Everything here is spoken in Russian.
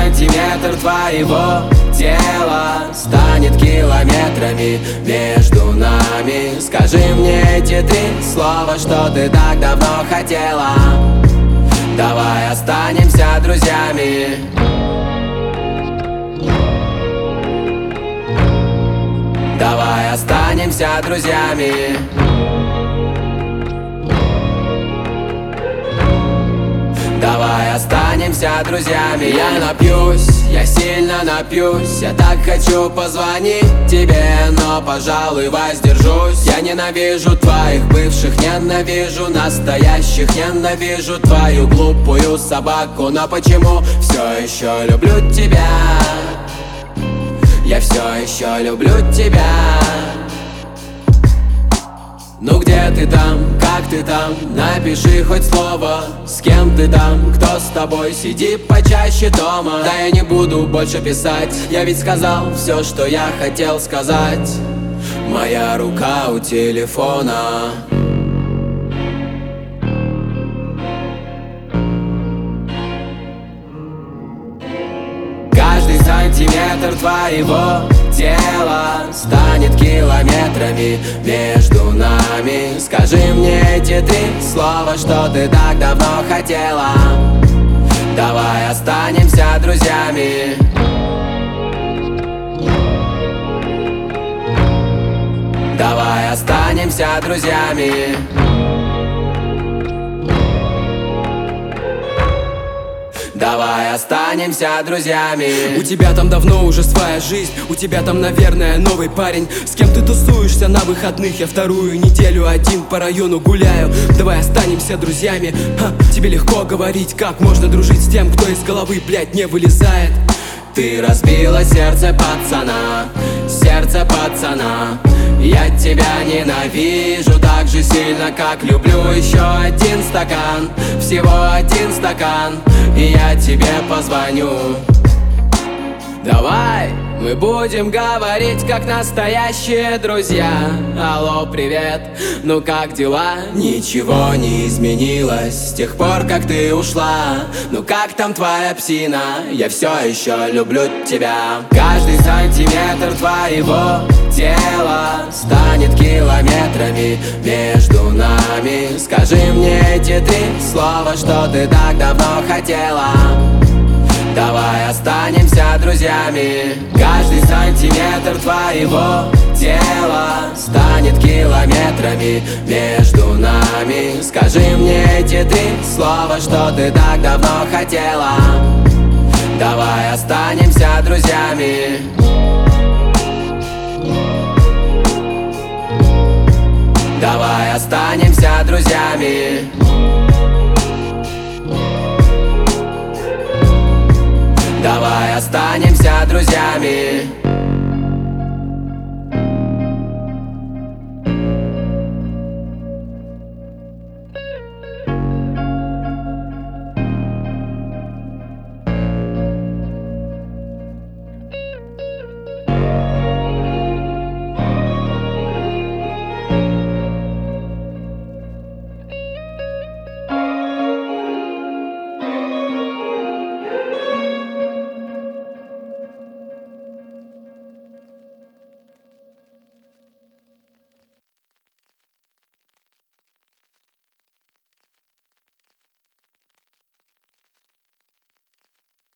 сантиметр твоего тела станет километрами между нами. Скажи мне эти три слова, что ты так давно хотела. Давай останемся друзьями. Давай останемся друзьями. Давай останемся друзьями. Я напьюсь, я сильно напьюсь. Я так хочу позвонить тебе, но, пожалуй, воздержусь. Я ненавижу твоих бывших, ненавижу настоящих, ненавижу твою глупую собаку. Но почему все еще люблю тебя? Я все еще люблю тебя. Ну где ты там, как ты там, напиши хоть слово. С кем ты там, кто с тобой, сиди почаще дома. Да я не буду больше писать, я ведь сказал все, что я хотел сказать. Моя рука у телефона. Каждый сантиметр твоего тела станет километрами между нами. Скажи мне эти три слова, что ты так давно хотела. Давай останемся друзьями. Давай останемся друзьями. Давай останемся друзьями. У тебя там давно уже своя жизнь. У тебя там, наверное, новый парень. С кем ты тусуешься на выходных? Я вторую неделю один по району гуляю. Давай останемся друзьями. Тебе легко говорить, как можно дружить с тем, кто из головы, блядь, не вылезает. Ты разбила сердце пацана, сердце пацана. Я тебя ненавижу так же сильно, как люблю. Еще один стакан, всего один стакан, и я тебе позвоню. Давай мы будем говорить, как настоящие друзья. Алло, привет, ну как дела? Ничего не изменилось с тех пор, как ты ушла. Ну как там твоя псина? Я все еще люблю тебя. Каждый сантиметр твоего тела станет километрами между нами. Скажи мне эти три слова, что ты так давно хотела. Давай останемся друзьями. Каждый сантиметр твоего тела станет километрами между нами. Скажи мне эти три слова, что ты так давно хотела. Давай останемся друзьями. Давай останемся друзьями. Давай останемся друзьями.